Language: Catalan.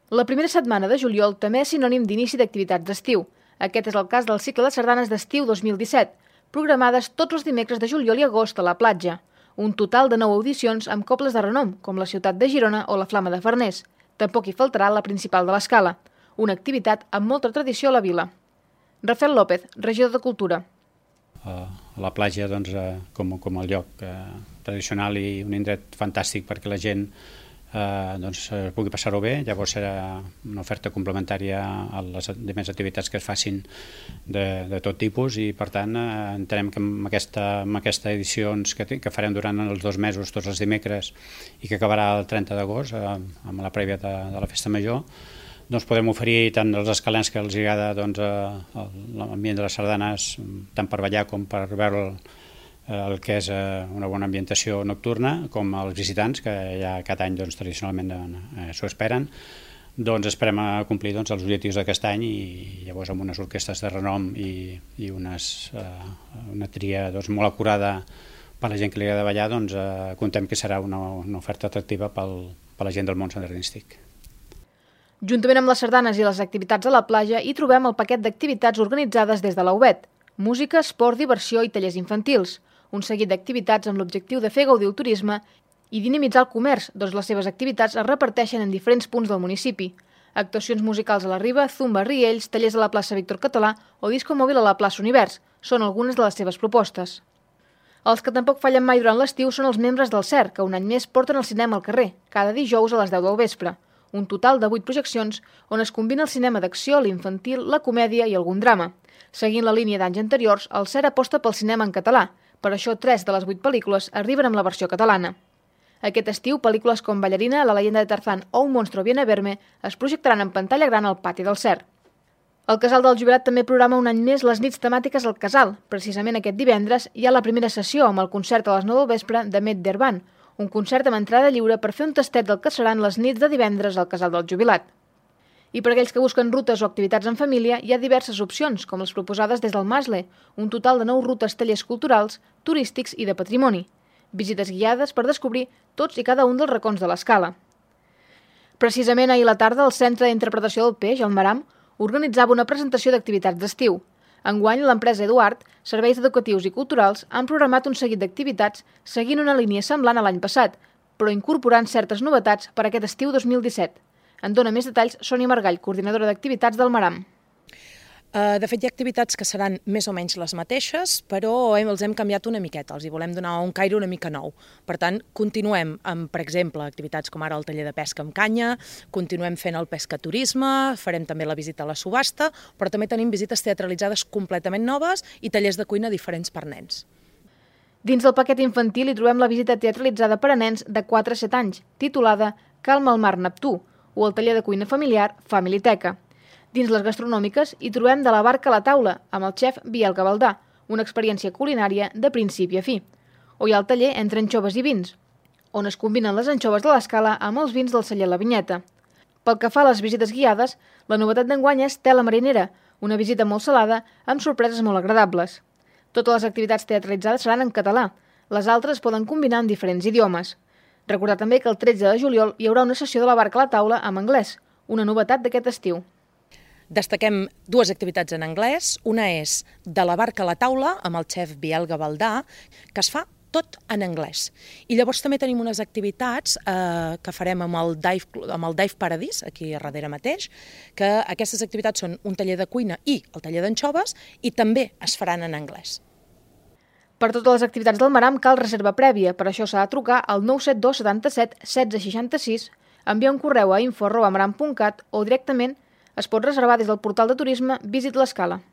La primera setmana de juliol també és sinònim d'inici d'activitats d'estiu. Aquest és el cas del cicle de sardanes d'estiu 2017, programades tots els dimecres de juliol i agost a la platja. Un total de 9 audicions amb cobles de renom, com la ciutat de Girona o la Flama de Farners. Tampoc hi faltarà la principal de l'Escala, una activitat amb molta tradició a la vila. Rafael López, regidor de Cultura. A la platja, com el lloc tradicional i un indret fantàstic perquè la gent pugui passar-ho bé. Llavors serà una oferta complementària a les demés activitats que es facin de tot tipus i per tant entenem que amb aquesta edició que farem durant els 2 mesos tots els dimecres i que acabarà el 30 d'agost amb la prèvia de la Festa Major, podem oferir tant als escalens que els agrada l'ambient de les sardanes, tant per ballar com per veure el que és una bona ambientació nocturna, com als visitants, que ja cada any tradicionalment s'ho esperen. Esperem a complir els objectius d'aquest any i llavors amb unes orquestres de renom i una tria molt acurada per la gent que li agrada ballar, comptem que serà una oferta atractiva per la gent del món senderístic. Juntament amb les sardanes i les activitats a la platja hi trobem el paquet d'activitats organitzades des de la UBET: música, esport, diversió i tallers infantils. Un seguit d'activitats amb l'objectiu de fer gaudir el turisme i dinamitzar el comerç, les seves activitats es reparteixen en diferents punts del municipi. Actuacions musicals a la Riba, zumba a Riells, tallers a la plaça Víctor Català o disco mòbil a la plaça Univers són algunes de les seves propostes. Els que tampoc fallen mai durant l'estiu són els membres del CER, que un any més porten el cinema al carrer, cada dijous a les 10 del vespre. Un total de 8 projeccions on es combina el cinema d'acció, l'infantil, la comèdia i algun drama. Seguint la línia d'anys anteriors, el CER aposta pel cinema en català. Per això 3 de les 8 pel·lícules arriben amb la versió catalana. Aquest estiu, pel·lícules com Ballarina, La leyenda de Tarzán o Un monstruo viene a verme es projectaran en pantalla gran al pati del CER. El Casal del Jubilat també programa un any més les nits temàtiques al Casal. Precisament aquest divendres hi ha la primera sessió amb el concert a les 9 del vespre de Met d'Herban, un concert amb entrada lliure per fer un tastet del que seran les nits de divendres al Casal del Jubilat. I per aquells que busquen rutes o activitats en família, hi ha diverses opcions, com les proposades des del Masle, un total de 9 rutes, tallers culturals, turístics i de patrimoni. Visites guiades per descobrir tots i cada un dels racons de l'Escala. Precisament ahir a la tarda, el Centre d'Interpretació del Peix, el Maram, organitzava una presentació d'activitats d'estiu. Enguany, l'empresa Eduard, Serveis Educatius i Culturals, han programat un seguit d'activitats seguint una línia semblant a l'any passat, però incorporant certes novetats per a aquest estiu 2017. En dona més detalls Sònia Margall, coordinadora d'activitats del Maram. De fet, hi ha activitats que seran més o menys les mateixes, però els hem canviat una miqueta, els hi volem donar un caire una mica nou. Per tant, continuem amb, per exemple, activitats com ara el taller de pesca amb canya, continuem fent el pescaturisme, farem també la visita a la subhasta, però també tenim visites teatralitzades completament noves i tallers de cuina diferents per nens. Dins del paquet infantil hi trobem la visita teatralitzada per a nens de 4 a 7 anys, titulada Calma al mar Neptú, o el taller de cuina familiar Familiteca. Dins les gastronòmiques hi trobem De la barca a la taula, amb el xef Biel Gavaldà, una experiència culinària de principi a fi. O hi ha el taller Entre anxoves i vins, on es combinen les anxoves de l'Escala amb els vins del celler La Vinyeta. Pel que fa a les visites guiades, la novetat d'enguany és Tela marinera, una visita molt salada amb sorpreses molt agradables. Totes les activitats teatralitzades seran en català, les altres poden combinar en diferents idiomes. Recordar també que el 13 de juliol hi haurà una sessió de la barca a la taula en anglès, una novetat d'aquest estiu. Destaquem 2 activitats en anglès. Una és De la barca a la taula, amb el xef Biel Gavaldà, que es fa tot en anglès. I llavors també tenim unes activitats que farem amb el Dive Paradís, aquí a darrere mateix, que aquestes activitats són un taller de cuina i el taller d'anxoves, i també es faran en anglès. Per totes les activitats del Maram cal reserva prèvia, per això s'ha de trucar al 972 77 16 66, enviar un correu a info@maram.cat o directament es pot reservar des del portal de turisme Visit l'Escala.